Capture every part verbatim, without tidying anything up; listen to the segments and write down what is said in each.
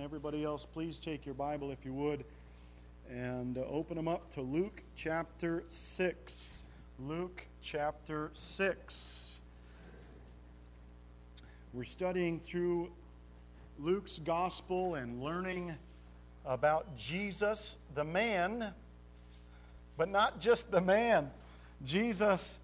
everybody else, please take your Bible, if you would, and uh, open them up to Luke chapter six. Luke chapter six. We're studying through Luke's gospel and learning about Jesus, the man, but not just the man, Jesus,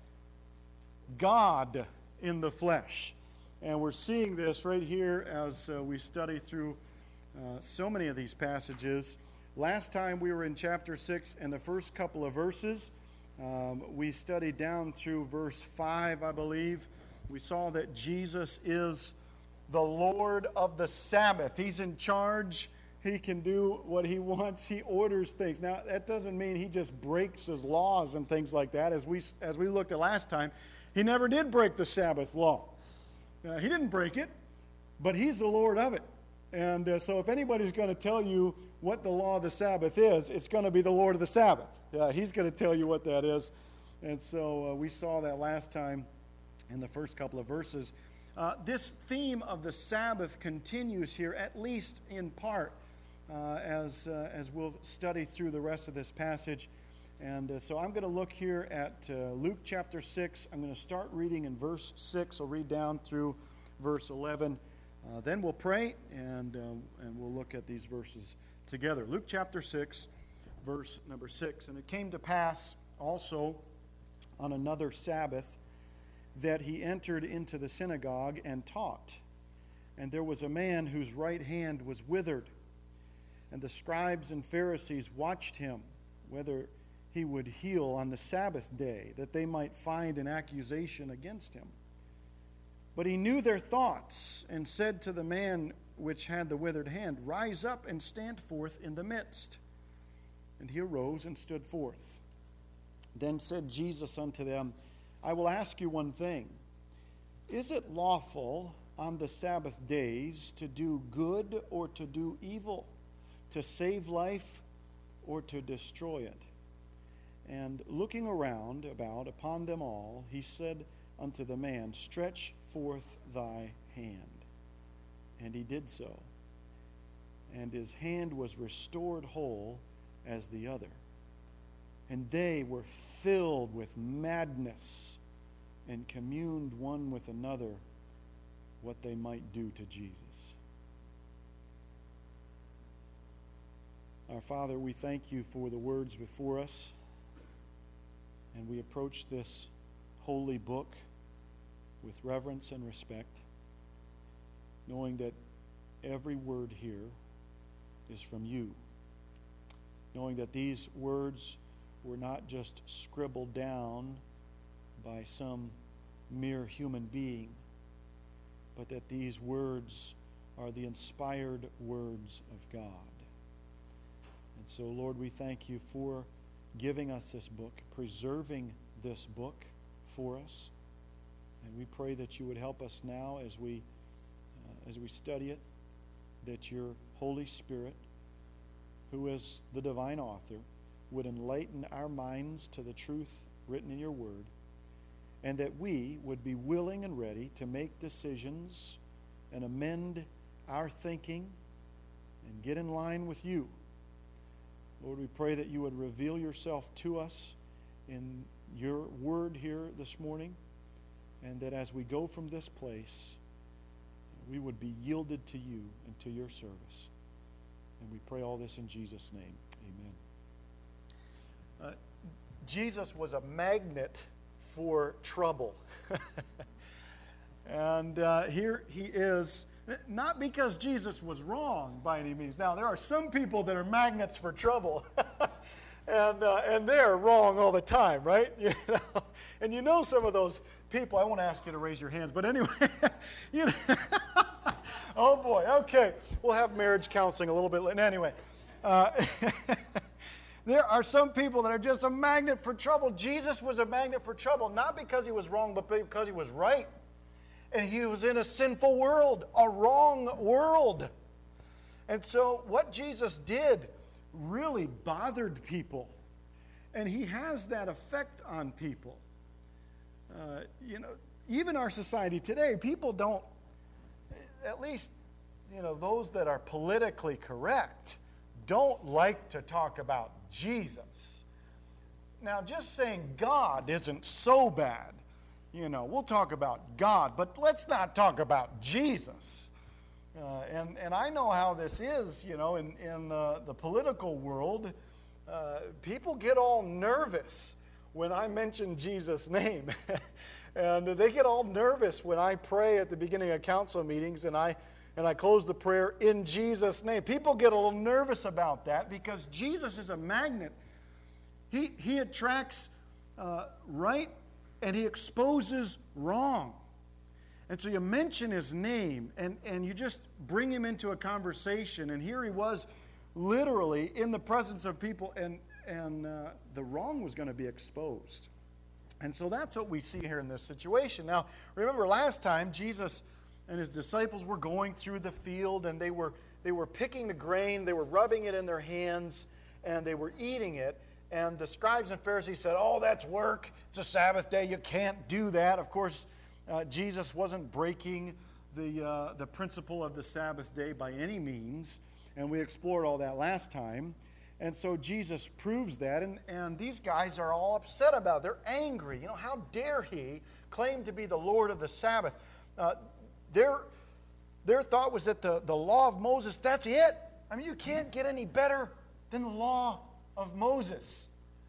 God in the flesh. And we're seeing this right here as uh, we study through uh, so many of these passages. Last time we were in chapter six and the first couple of verses. Um, we studied down through verse five, I believe. We saw that Jesus is the Lord of the Sabbath. He's in charge. He can do what he wants. He orders things. Now, that doesn't mean he just breaks his laws and things like that. As we, as we looked at last time, he never did break the Sabbath law. Uh, he didn't break it, but he's the Lord of it. And uh, so if anybody's going to tell you what the law of the Sabbath is, it's going to be the Lord of the Sabbath. Uh, he's going to tell you what that is. And so uh, we saw that last time in the first couple of verses. Uh, this theme of the Sabbath continues here, at least in part, uh, as, uh, as we'll study through the rest of this passage. And uh, so I'm going to look here at uh, Luke chapter six. I'm going to start reading in verse six. I'll read down through verse eleven. Uh, then we'll pray, and, uh, and we'll look at these verses together. Luke chapter six, verse number six. And it came to pass also on another Sabbath that he entered into the synagogue and taught. And there was a man whose right hand was withered. And the scribes and Pharisees watched him, whether he would heal on the Sabbath day, that they might find an accusation against him. But he knew their thoughts, and said to the man which had the withered hand, Rise up and stand forth in the midst. And he arose and stood forth. Then said Jesus unto them, I will ask you one thing. Is it lawful on the Sabbath days to do good or to do evil, to save life or to destroy it? And looking around about upon them all, he said unto the man, Stretch forth thy hand. And he did so. And his hand was restored whole as the other. And they were filled with madness and communed one with another what they might do to Jesus. Our Father, we thank you for the words before us. And we approach this holy book with reverence and respect, knowing that every word here is from you, knowing that these words were not just scribbled down by some mere human being, but that these words are the inspired words of God. And so, Lord, we thank you for giving us this book, preserving this book for us. And we pray that you would help us now as we uh, as we study it, that your Holy Spirit, who is the divine author, would enlighten our minds to the truth written in your word, and that we would be willing and ready to make decisions and amend our thinking and get in line with you. Lord, we pray that you would reveal yourself to us in your word here this morning, and that as we go from this place, we would be yielded to you and to your service. And we pray all this in Jesus' name. Amen. Uh, Jesus was a magnet for trouble. and uh, here he is. Not because Jesus was wrong by any means. Now, there are some people that are magnets for trouble, and uh, and they're wrong all the time, right? You know? And you know some of those people. I won't ask you to raise your hands, but anyway, you know. Oh boy. Okay, we'll have marriage counseling a little bit later. Anyway, uh, there are some people that are just a magnet for trouble. Jesus was a magnet for trouble, not because he was wrong, but because he was right. And he was in a sinful world, a wrong world. And so what Jesus did really bothered people. And he has that effect on people. Uh, you know, even our society today, people don't, at least you know, those that are politically correct don't like to talk about Jesus. Now, just saying God isn't so bad. You know, we'll talk about God, but let's not talk about Jesus. Uh, and, and I know how this is, you know, in, in the, the political world. Uh, people get all nervous when I mention Jesus' name. And they get all nervous when I pray at the beginning of council meetings and I and I close the prayer in Jesus' name. People get a little nervous about that because Jesus is a magnet. He, he attracts uh, right and he exposes wrong. And so you mention his name and, and you just bring him into a conversation. And here he was literally in the presence of people and, and uh, the wrong was going to be exposed. And so that's what we see here in this situation. Now, remember last time, Jesus and his disciples were going through the field, and they were they were picking the grain, they were rubbing it in their hands, and they were eating it. And the scribes and Pharisees said, oh, that's work. It's a Sabbath day. You can't do that. Of course, uh, Jesus wasn't breaking the, uh, the principle of the Sabbath day by any means, and we explored all that last time. And so Jesus proves that, and, and these guys are all upset about it. They're angry. You know, how dare he claim to be the Lord of the Sabbath? Uh, their, their thought was that the, the law of Moses, that's it. I mean, you can't get any better than the law of Moses.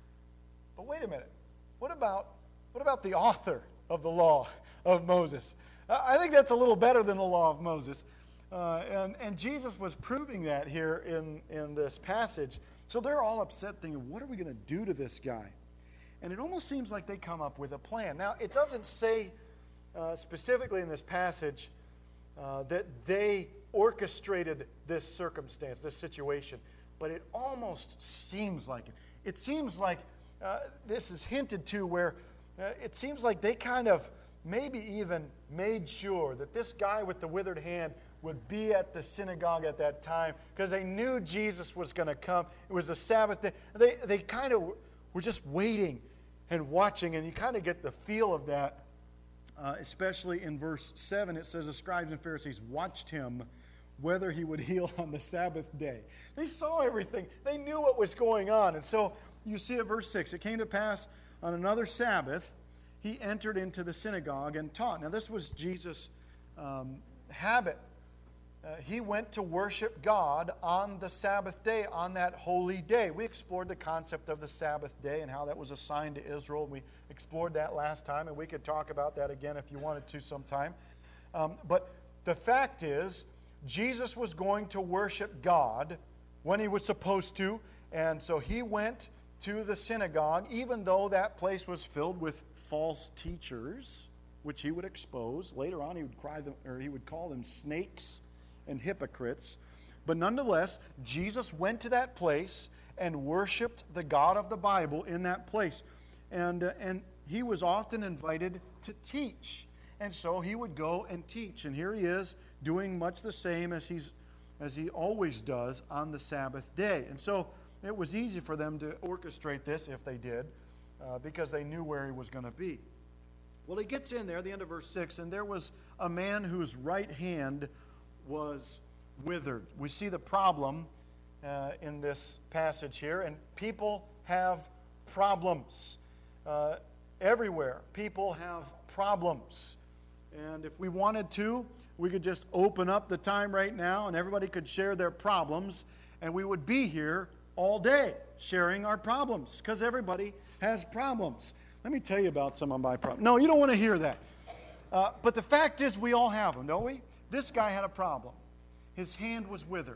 But wait a minute. What about, what about the author of the law of Moses? Uh, I think that's a little better than the law of Moses. Uh, and, and Jesus was proving that here in, in this passage. So they're all upset thinking, what are we going to do to this guy? And it almost seems like they come up with a plan. Now, it doesn't say uh, specifically in this passage uh, that they orchestrated this circumstance, this situation, but it almost seems like it. It seems like uh, this is hinted to where uh, it seems like they kind of maybe even made sure that this guy with the withered hand would be at the synagogue at that time because they knew Jesus was going to come. It was a Sabbath day. They, they kind of were just waiting and watching, and you kind of get the feel of that, uh, especially in verse seven. It says, the scribes and Pharisees watched him whether he would heal on the Sabbath day. They saw everything. They knew what was going on. And so you see at verse six, it came to pass on another Sabbath, he entered into the synagogue and taught. Now this was Jesus' um, habit. Uh, he went to worship God on the Sabbath day, on that holy day. We explored the concept of the Sabbath day and how that was assigned to Israel. We explored that last time, and we could talk about that again if you wanted to sometime. Um, but the fact is, Jesus was going to worship God when he was supposed to, and so he went to the synagogue, even though that place was filled with false teachers, which he would expose. Later on, he would cry them, or he would call them snakes and hypocrites. But nonetheless, Jesus went to that place and worshiped the God of the Bible in that place. And, uh, and he was often invited to teach. And so he would go and teach. And here he is doing much the same as, he's, as he always does on the Sabbath day. And so it was easy for them to orchestrate this, if they did, uh, because they knew where he was going to be. Well, he gets in there, the end of verse six, and there was a man whose right hand was withered. We see the problem uh, in this passage here, and people have problems. Uh, everywhere, people have problems. And if we wanted to, we could just open up the time right now, and everybody could share their problems, and we would be here all day sharing our problems, because everybody has problems. Let me tell you about some of my problems. No, you don't want to hear that. Uh, but the fact is, we all have them, don't we? This guy had a problem. His hand was withered.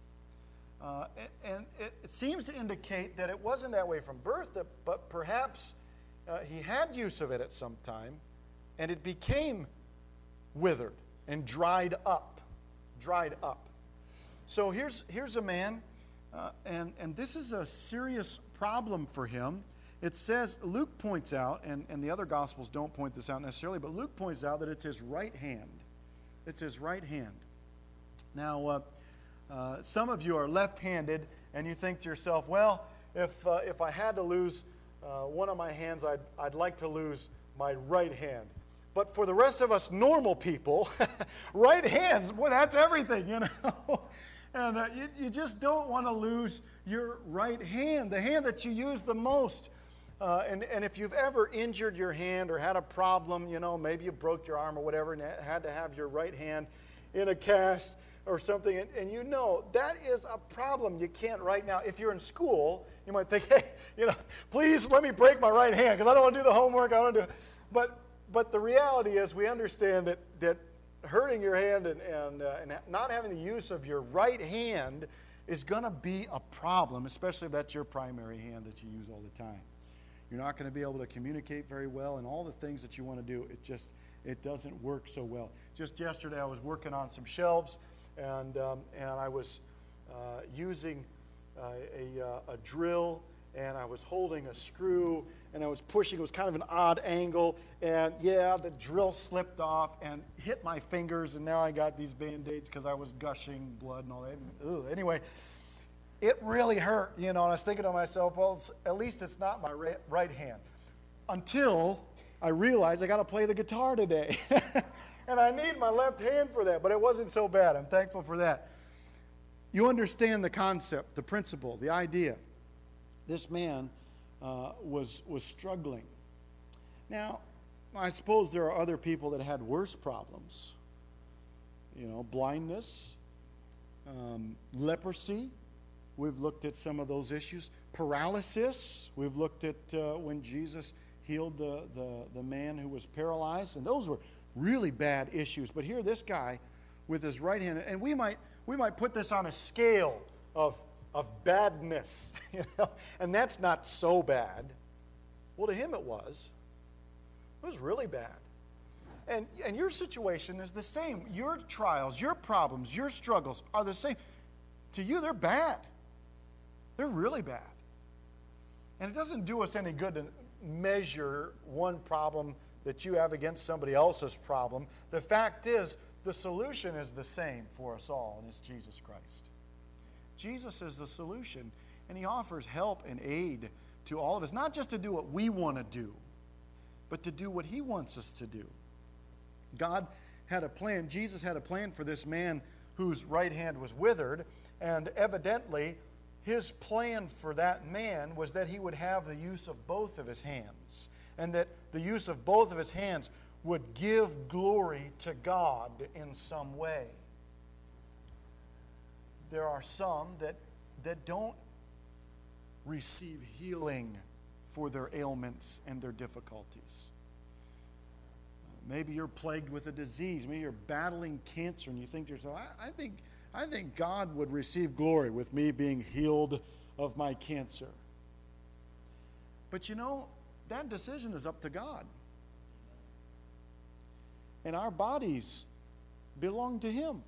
Uh, and it, it seems to indicate that it wasn't that way from birth, but perhaps uh, he had use of it at some time, and it became withered and dried up. Dried up. So here's, here's a man, uh, and, and this is a serious problem for him. It says, Luke points out, and, and the other Gospels don't point this out necessarily, but Luke points out that it's his right hand. It's his right hand. Now, uh, uh, some of you are left-handed, and you think to yourself, well, if uh, if I had to lose uh, one of my hands, I'd, I'd like to lose my right hand. But for the rest of us normal people, right hands, boy, that's everything, you know. And uh, you, you just don't want to lose your right hand, the hand that you use the most. Uh, and, and if you've ever injured your hand or had a problem, you know, maybe you broke your arm or whatever and had to have your right hand in a cast or something, and, and you know that is a problem you can't right now. If you're in school, you might think, hey, you know, please let me break my right hand because I don't want to do the homework. I don't want to do it. But, but the reality is we understand that, that hurting your hand and, and, uh, and not having the use of your right hand is going to be a problem, especially if that's your primary hand that you use all the time. You're not going to be able to communicate very well, and all the things that you want to do, it just, it doesn't work so well. Just yesterday I was working on some shelves, and, um, and I was uh, using uh, a, uh, a drill, and I was holding a screw, and I was pushing. It was kind of an odd angle, and yeah, the drill slipped off and hit my fingers, and now I got these Band-Aids because I was gushing blood and all that. Ugh. Anyway, it really hurt, you know, and I was thinking to myself, well, it's, at least it's not my right, right hand. Until I realized I got to play the guitar today. And I need my left hand for that, but it wasn't so bad. I'm thankful for that. You understand the concept, the principle, the idea. This man uh, was, was struggling. Now, I suppose there are other people that had worse problems. You know, blindness, um, leprosy. We've looked at some of those issues. Paralysis. We've looked at uh, when Jesus healed the, the, the man who was paralyzed. And those were really bad issues. But here this guy with his right hand, and we might we might put this on a scale of, of badness, you know, and that's not so bad. Well, to him it was. It was really bad. And, and your situation is the same. Your trials, your problems, your struggles are the same. To you, they're bad. They're really bad. And it doesn't do us any good to measure one problem that you have against somebody else's problem. The fact is, the solution is the same for us all, and it's Jesus Christ. Jesus is the solution, and he offers help and aid to all of us, not just to do what we want to do, but to do what he wants us to do. God had a plan. Jesus had a plan for this man whose right hand was withered, and evidently his plan for that man was that he would have the use of both of his hands, and that the use of both of his hands would give glory to God in some way. There are some that, that don't receive healing for their ailments and their difficulties. Maybe you're plagued with a disease. Maybe you're battling cancer, and you think to yourself, I, I think, I think God would receive glory with me being healed of my cancer. But you know, that decision is up to God. And our bodies belong to him.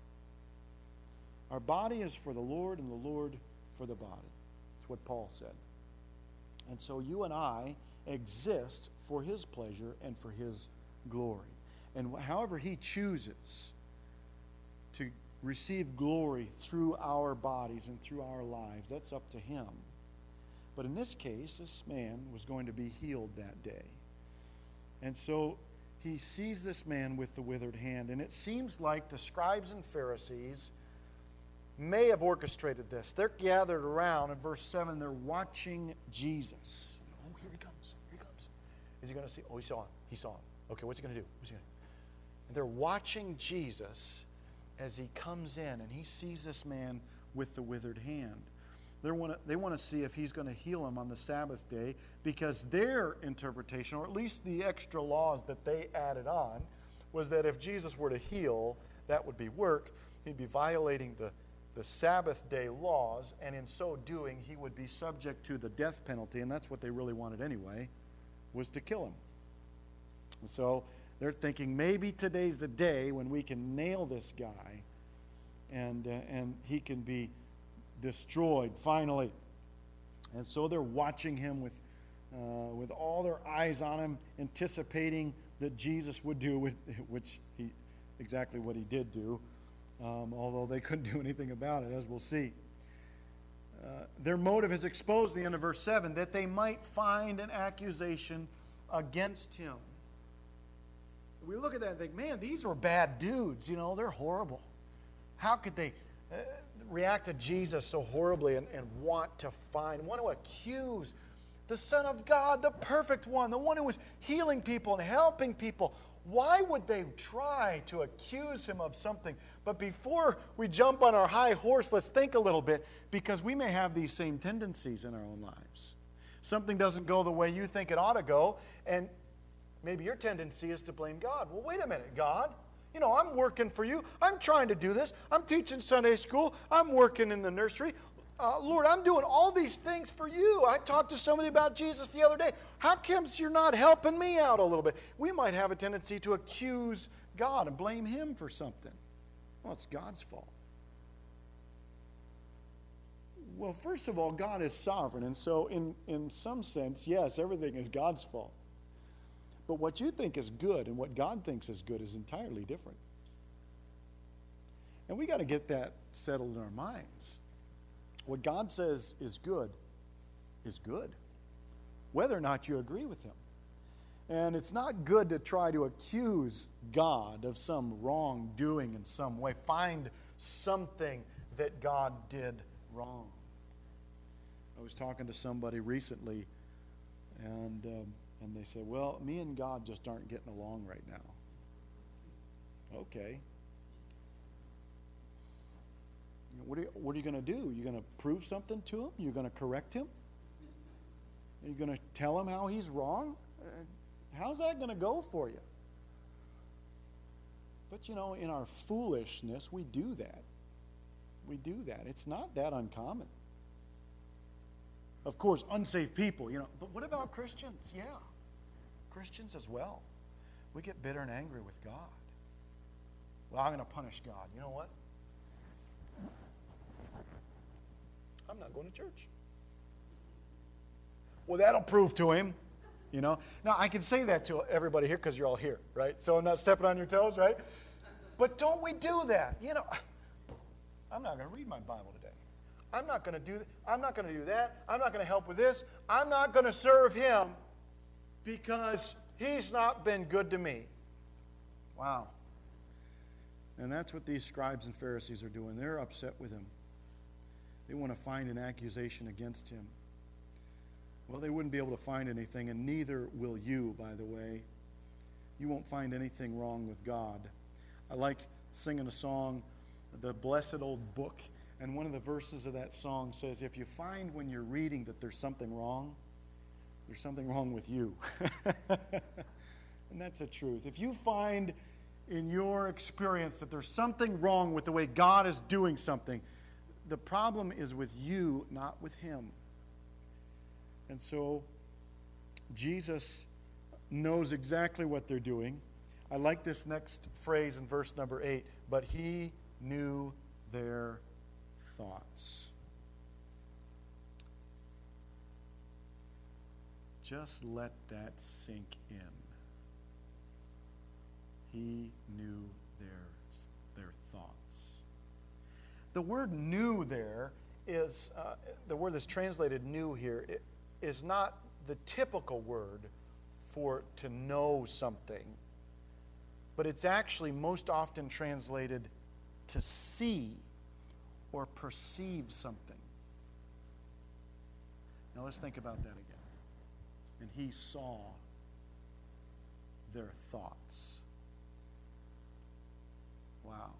Our body is for the Lord, and the Lord for the body. That's what Paul said. And so you and I exist for his pleasure and for his glory. And however he chooses to receive glory through our bodies and through our lives, that's up to him. But in this case, this man was going to be healed that day. And so he sees this man with the withered hand, and it seems like the scribes and Pharisees may have orchestrated this. They're gathered around in verse seven. They're watching Jesus. Oh, here he comes. Here he comes. Is he going to see? Oh, he saw him. He saw him. Okay, what's he going to do? What's he going to do? And they're watching Jesus as he comes in, and he sees this man with the withered hand. They want to, they want to see if he's going to heal him on the Sabbath day, because their interpretation, or at least the extra laws that they added on, was that if Jesus were to heal, that would be work. He'd be violating the, the Sabbath day laws, and in so doing, he would be subject to the death penalty, and that's what they really wanted anyway, was to kill him. And so they're thinking, maybe today's the day when we can nail this guy, and uh, and he can be destroyed finally. And so they're watching him with uh, with all their eyes on him, anticipating that Jesus would do, which, which he exactly what he did do, um, although they couldn't do anything about it, as we'll see. Uh, their motive is exposed in the end of verse seven, that they might find an accusation against him. we look at that and think, man, these were bad dudes. You know, they're horrible. How could they uh, react to Jesus so horribly and, and want to find, want to accuse the Son of God, the perfect one, the one who was healing people and helping people? Why would they try to accuse him of something? But before we jump on our high horse, let's think a little bit, because we may have these same tendencies in our own lives. Something doesn't go the way you think it ought to go, and maybe your tendency is to blame God. Well, wait a minute, God. You know, I'm working for you. I'm trying to do this. I'm teaching Sunday school. I'm working in the nursery. Uh, Lord, I'm doing all these things for you. I talked to somebody about Jesus the other day. How comes you're not helping me out a little bit? We might have a tendency to accuse God and blame him for something. Well, it's God's fault. Well, first of all, God is sovereign, and so in, in some sense, yes, everything is God's fault. But what you think is good and what God thinks is good is entirely different. And we got to get that settled in our minds. What God says is good is good, whether or not you agree with him. And it's not good to try to accuse God of some wrongdoing in some way. Find something that God did wrong. I was talking to somebody recently, and um, and they said, well, me and God just aren't getting along right now. Okay. What are you, what are you going to do? You're going to prove something to him? You're going to correct him? Are you going to tell him how he's wrong? Uh, how's that going to go for you? But, you know, in our foolishness, we do that. We do that. It's not that uncommon. Of course, unsaved people, you know. But what about Christians? Yeah. Christians as well. We get bitter and angry with God. Well, I'm going to punish God. You know what? I'm not going to church. Well, that'll prove to him, you know. Now, I can say that to everybody here because you're all here, right? So I'm not stepping on your toes, right? But don't we do that? You know, I'm not going to read my Bible today. I'm not going to do that. I'm not going to do that. I'm not going to help with this. I'm not going to serve him because he's not been good to me. Wow. And that's what these scribes and Pharisees are doing. They're upset with him. They want to find an accusation against him. Well, they wouldn't be able to find anything, and neither will you, by the way. You won't find anything wrong with God. I like singing a song, The Blessed Old Book, and one of the verses of that song says, if you find when you're reading that there's something wrong, there's something wrong with you. And that's the truth. If you find in your experience that there's something wrong with the way God is doing something, the problem is with you, not with him. And so Jesus knows exactly what they're doing. I like this next phrase in verse number eight, but he knew their thoughts. Just let that sink in. He knew their, their thoughts. The word knew there is, uh, the word that's translated knew here, it is not the typical word for to know something, but it's actually most often translated to see or perceive something. Now let's think about that again. And he saw their thoughts. Wow.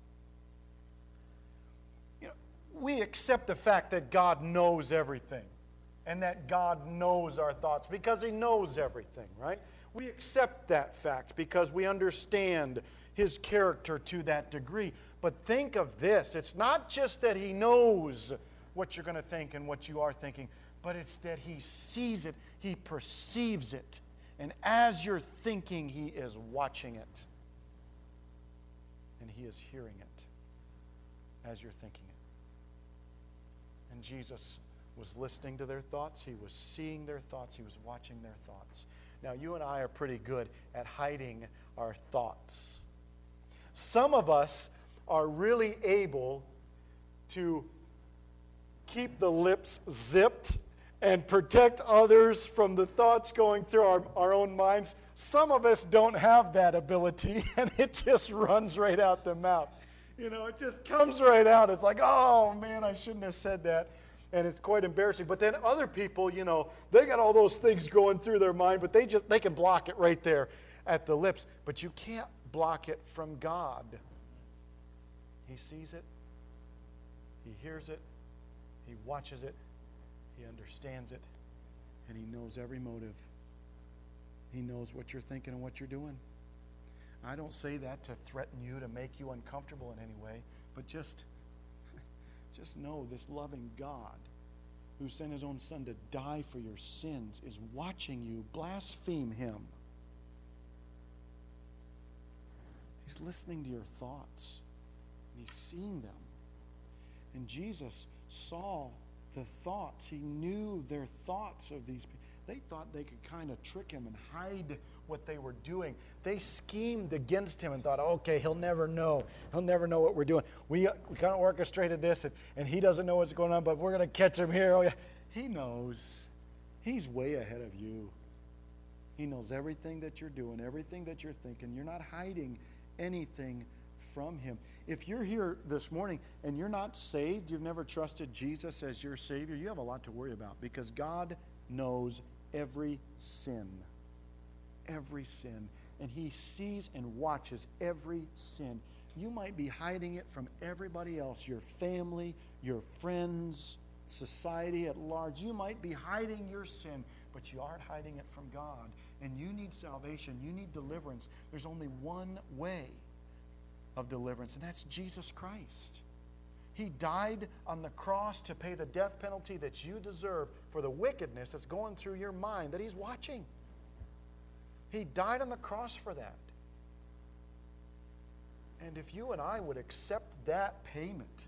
You know, we accept the fact that God knows everything and that God knows our thoughts because he knows everything, right? We accept that fact because we understand his character to that degree. But think of this. It's not just that he knows what you're going to think and what you are thinking, but it's that he sees it, he perceives it. And as you're thinking, he is watching it. And he is hearing it as you're thinking it. And Jesus was listening to their thoughts. He was seeing their thoughts. He was watching their thoughts. Now, you and I are pretty good at hiding our thoughts. Some of us are really able to keep the lips zipped and protect others from the thoughts going through our, our own minds. Some of us don't have that ability, and it just runs right out the mouth. You know, it just comes right out. It's like, oh, man, I shouldn't have said that. And it's quite embarrassing. But then other people, you know, they got all those things going through their mind, but they just they can block it right there at the lips. But you can't block it from God. He sees it. He hears it. He watches it. He understands it. And he knows every motive. He knows what you're thinking and what you're doing. I don't say that to threaten you, to make you uncomfortable in any way, but just, just know this loving God who sent his own son to die for your sins is watching you blaspheme him. He's listening to your thoughts, and he's seeing them. And Jesus saw the thoughts. He knew their thoughts of these people. They thought they could kind of trick him and hide what they were doing. They schemed against him and thought, okay, he'll never know. He'll never know what we're doing. We, we kind of orchestrated this, and, and he doesn't know what's going on, but we're going to catch him here. Oh, yeah. He knows. He's way ahead of you. He knows everything that you're doing, everything that you're thinking. You're not hiding anything from him. If you're here this morning and you're not saved, you've never trusted Jesus as your Savior, you have a lot to worry about, because God knows every sin. Every sin. And he sees and watches every sin. You might be hiding it from everybody else, your family, your friends, society at large. You might be hiding your sin, but you aren't hiding it from God. And you need salvation. You need deliverance. There's only one way of deliverance, and that's Jesus Christ. He died on the cross to pay the death penalty that you deserve for the wickedness that's going through your mind that he's watching. He died on the cross for that. And if you and I would accept that payment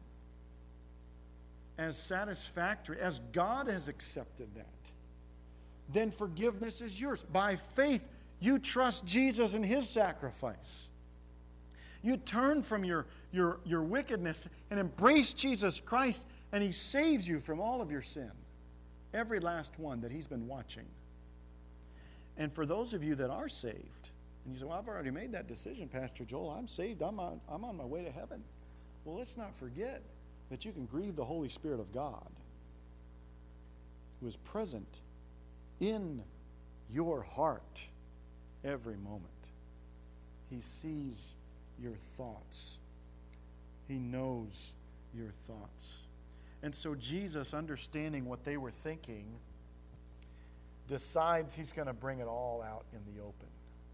as satisfactory, as God has accepted that, then forgiveness is yours. By faith, you trust Jesus and his sacrifice. You turn from your, your, your wickedness and embrace Jesus Christ, and he saves you from all of your sin. Every last one that he's been watching. And for those of you that are saved, and you say, well, I've already made that decision, Pastor Joel. I'm saved. I'm on, I'm on my way to heaven. Well, let's not forget that you can grieve the Holy Spirit of God, who is present in your heart every moment. He sees your thoughts. He knows your thoughts. And so Jesus, understanding what they were thinking, decides he's going to bring it all out in the open.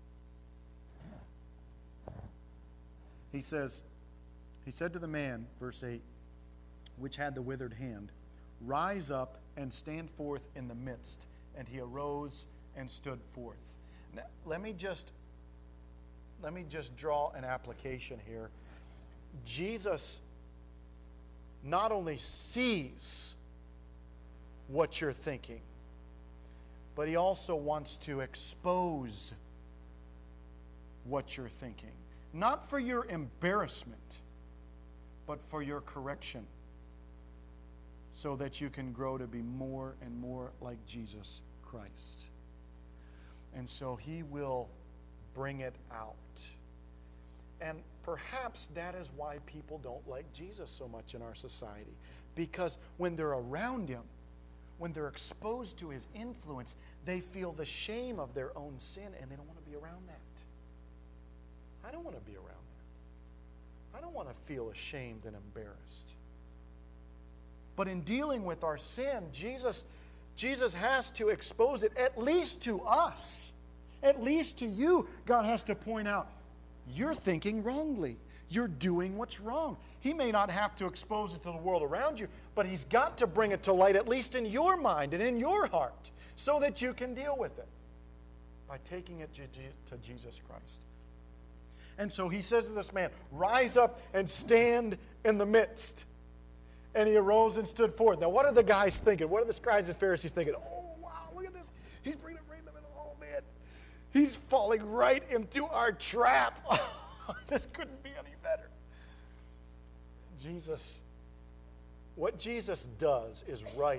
He says, he said to the man, verse eight, which had the withered hand, rise up and stand forth in the midst. And he arose and stood forth. Now, let me just, let me just draw an application here. Jesus not only sees what you're thinking, but he also wants to expose what you're thinking. Not for your embarrassment, but for your correction, so that you can grow to be more and more like Jesus Christ. And so he will bring it out. And perhaps that is why people don't like Jesus so much in our society. Because when they're around him, when they're exposed to his influence, they feel the shame of their own sin, and they don't want to be around that. I don't want to be around that. I don't want to feel ashamed and embarrassed. But in dealing with our sin, Jesus, Jesus has to expose it, at least to us. At least to you, God has to point out, you're thinking wrongly. You're doing what's wrong. He may not have to expose it to the world around you, but he's got to bring it to light, at least in your mind and in your heart, so that you can deal with it by taking it to Jesus Christ. And so he says to this man, rise up and stand in the midst. And he arose and stood forth. Now, what are the guys thinking? What are the scribes and Pharisees thinking? Oh, wow, look at this. He's bringing it right in the middle. Oh, man. He's falling right into our trap. This couldn't be any better. Jesus, what Jesus does is right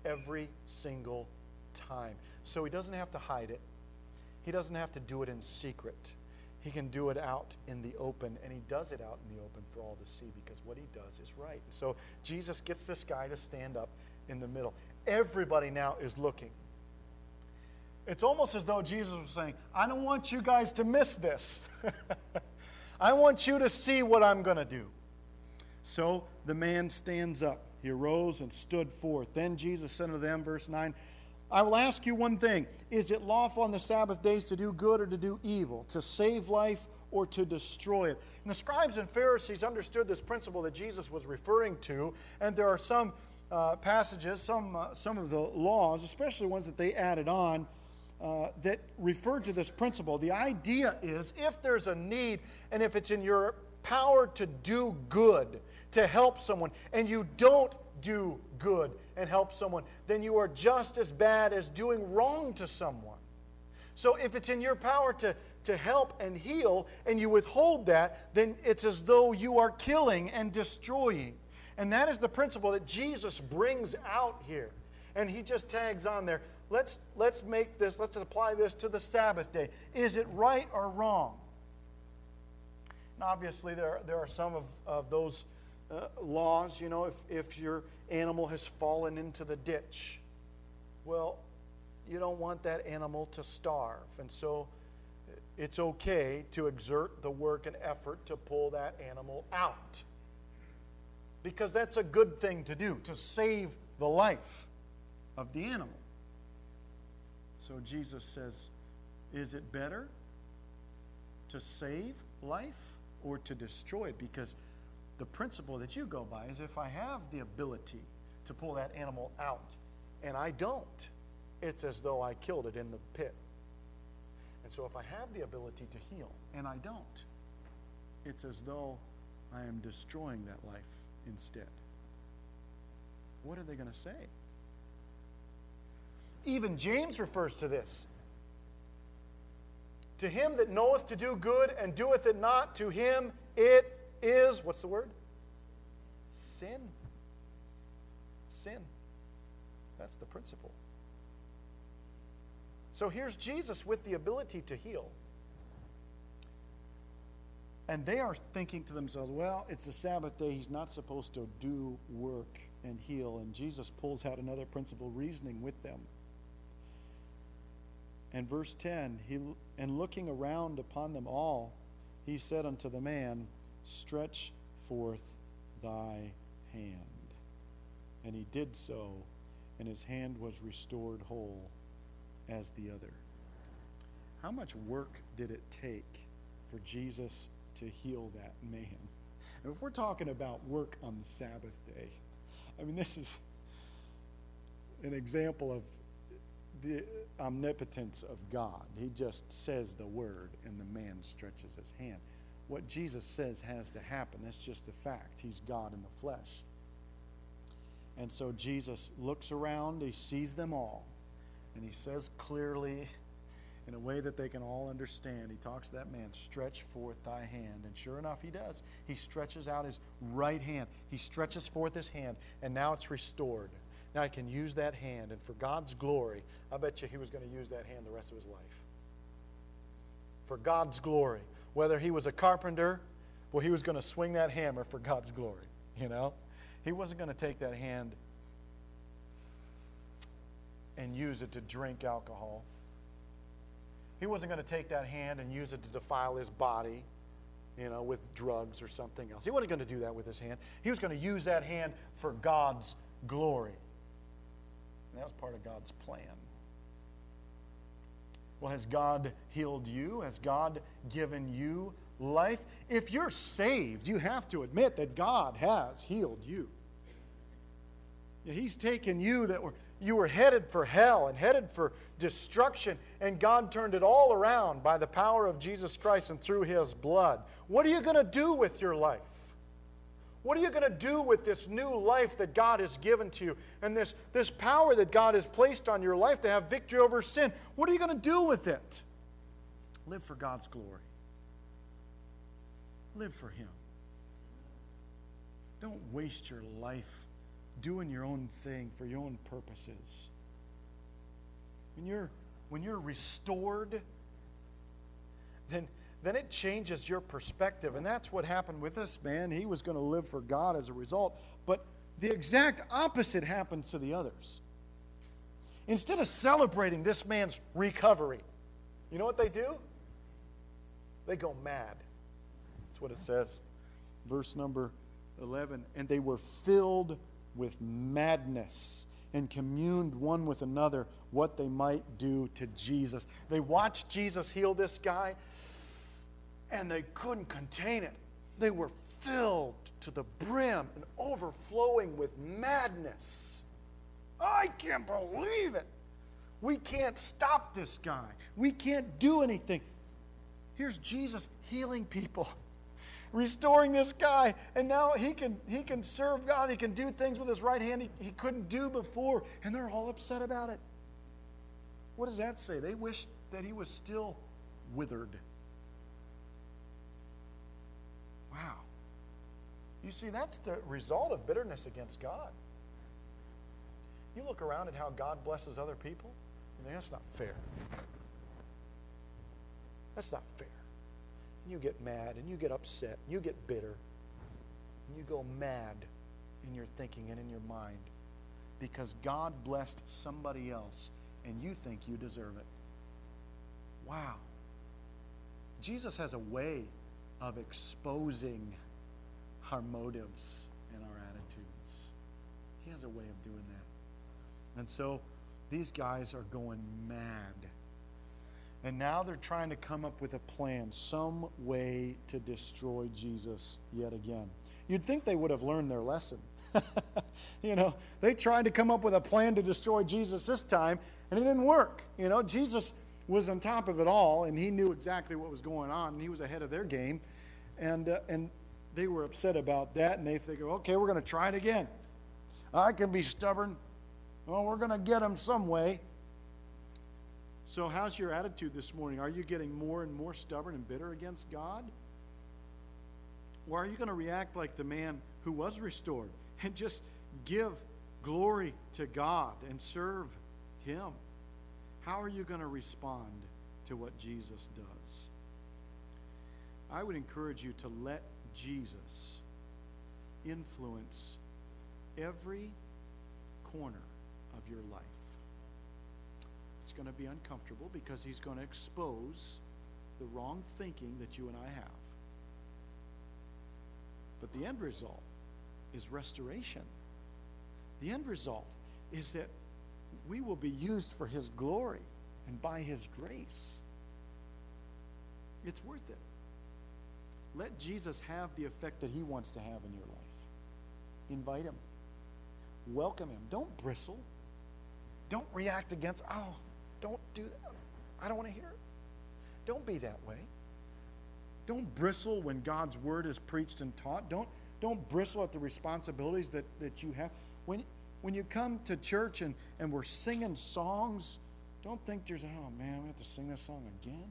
every single time. So he doesn't have to hide it. He doesn't have to do it in secret. He can do it out in the open, and he does it out in the open for all to see because what he does is right. So Jesus gets this guy to stand up in the middle. Everybody now is looking. It's almost as though Jesus was saying, I don't want you guys to miss this. I want you to see what I'm going to do. So the man stands up. He arose and stood forth. Then Jesus said unto them, verse nine, I will ask you one thing. Is it lawful on the Sabbath days to do good or to do evil, to save life or to destroy it? And the scribes and Pharisees understood this principle that Jesus was referring to, and there are some uh, passages, some, uh, some of the laws, especially ones that they added on, uh, that refer to this principle. The idea is if there's a need and if it's in your power to do good, to help someone, and you don't do good and help someone, then you are just as bad as doing wrong to someone. So if it's in your power to, to help and heal, and you withhold that, then it's as though you are killing and destroying. And that is the principle that Jesus brings out here. And he just tags on there, let's, let's make this, let's apply this to the Sabbath day. Is it right or wrong? And obviously there, there are some of, of those Uh, laws, you know, if, if your animal has fallen into the ditch, well, you don't want that animal to starve. And so it's okay to exert the work and effort to pull that animal out. Because that's a good thing to do, to save the life of the animal. So Jesus says, is it better to save life or to destroy it? Because the principle that you go by is if I have the ability to pull that animal out and I don't, it's as though I killed it in the pit. And so if I have the ability to heal and I don't, it's as though I am destroying that life instead. What are they going to say? Even James refers to this. To him that knoweth to do good and doeth it not, to him it is, what's the word? Sin. Sin. That's the principle. So here's Jesus with the ability to heal. And they are thinking to themselves, well, it's a Sabbath day. He's not supposed to do work and heal. And Jesus pulls out another principle, reasoning with them. And verse ten, he, and looking around upon them all, he said unto the man, stretch forth thy hand. And he did so, and his hand was restored whole as the other. How much work did it take for Jesus to heal that man? And if we're talking about work on the Sabbath day, I mean, this is an example of the omnipotence of God. He just says the word, and the man stretches his hand. What Jesus says has to happen. That's just a fact. He's God in the flesh. And so Jesus looks around, he sees them all, and he says clearly, in a way that they can all understand, he talks to that man, stretch forth thy hand. And sure enough, he does. He stretches out his right hand. He stretches forth his hand, and now it's restored. Now he can use that hand, and for God's glory, I bet you he was going to use that hand the rest of his life. For God's glory. Whether he was a carpenter, well, he was going to swing that hammer for God's glory, you know. He wasn't going to take that hand and use it to drink alcohol. He wasn't going to take that hand and use it to defile his body, you know, with drugs or something else. He wasn't going to do that with his hand. He was going to use that hand for God's glory. And that was part of God's plan. Well, has God healed you? Has God given you life? If you're saved, you have to admit that God has healed you. He's taken you that were you were headed for hell and headed for destruction, and God turned it all around by the power of Jesus Christ and through his blood. What are you going to do with your life? What are you going to do with this new life that God has given to you and this, this power that God has placed on your life to have victory over sin? What are you going to do with it? Live for God's glory. Live for him. Don't waste your life doing your own thing for your own purposes. When you're, when you're restored, then, then it changes your perspective. And that's what happened with this man. He was going to live for God as a result. But the exact opposite happens to the others. Instead of celebrating this man's recovery, you know what they do? They go mad. That's what it says. Verse number eleven. And they were filled with madness and communed one with another what they might do to Jesus. They watched Jesus heal this guy, and they couldn't contain it. They were filled to the brim and overflowing with madness. I can't believe it. We can't stop this guy. We can't do anything. Here's Jesus healing people, restoring this guy, and now he can he can serve God. He can do things with his right hand he, he couldn't do before, and they're all upset about it. What does that say? They wish that he was still withered. Wow. You see, that's the result of bitterness against God. You look around at how God blesses other people, and think, that's not fair. That's not fair. And you get mad, and you get upset, and you get bitter, and you go mad in your thinking and in your mind because God blessed somebody else, and you think you deserve it. Wow. Jesus has a way of exposing our motives and our attitudes. He has a way of doing that. And so these guys are going mad. And now they're trying to come up with a plan, some way to destroy Jesus yet again. You'd think they would have learned their lesson. You know, they tried to come up with a plan to destroy Jesus this time, and it didn't work. You know, Jesus was on top of it all, and he knew exactly what was going on, and he was ahead of their game. And, uh, and they were upset about that, and they figured, okay, we're going to try it again. I can be stubborn. Well, we're going to get him some way. So how's your attitude this morning? Are you getting more and more stubborn and bitter against God? Or are you going to react like the man who was restored and just give glory to God and serve him? How are you going to respond to what Jesus does? I would encourage you to let Jesus influence every corner of your life. It's going to be uncomfortable because he's going to expose the wrong thinking that you and I have. But the end result is restoration. The end result is that we will be used for his glory and by his grace. It's worth it. Let Jesus have the effect that he wants to have in your life. Invite him. Welcome him. Don't bristle. Don't react against, oh, don't do that. I don't want to hear it. Don't be that way. Don't bristle when God's word is preached and taught. Don't, don't bristle at the responsibilities that, that you have. When, when you come to church and, and we're singing songs, don't think there's, oh man, we have to sing this song again.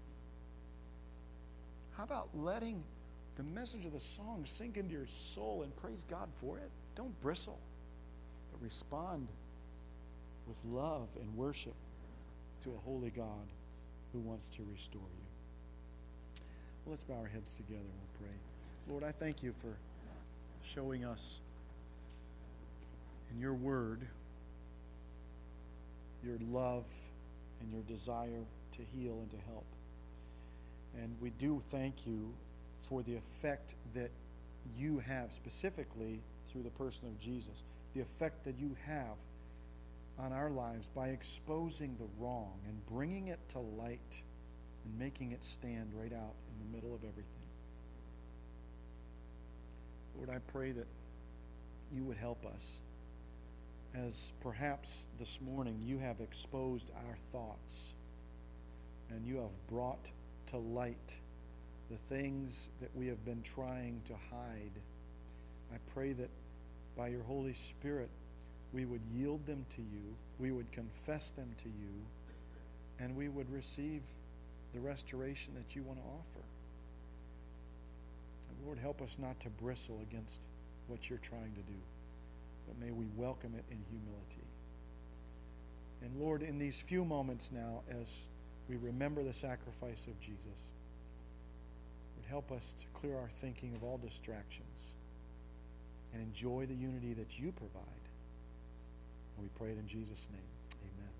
How about letting the message of the song sink into your soul and praise God for it? Don't bristle, but respond with love and worship to a holy God who wants to restore you. Well, let's bow our heads together and we'll pray. Lord, I thank you for showing us in your word your love and your desire to heal and to help. And we do thank you for the effect that you have specifically through the person of Jesus, the effect that you have on our lives by exposing the wrong and bringing it to light and making it stand right out in the middle of everything. Lord, I pray that you would help us as perhaps this morning you have exposed our thoughts and you have brought to light the things that we have been trying to hide. I pray that by your Holy Spirit we would yield them to you, we would confess them to you, and we would receive the restoration that you want to offer. And Lord, help us not to bristle against what you're trying to do, but may we welcome it in humility. And Lord, in these few moments now, as we remember the sacrifice of Jesus, would help us to clear our thinking of all distractions and enjoy the unity that you provide. And we pray it in Jesus' name. Amen.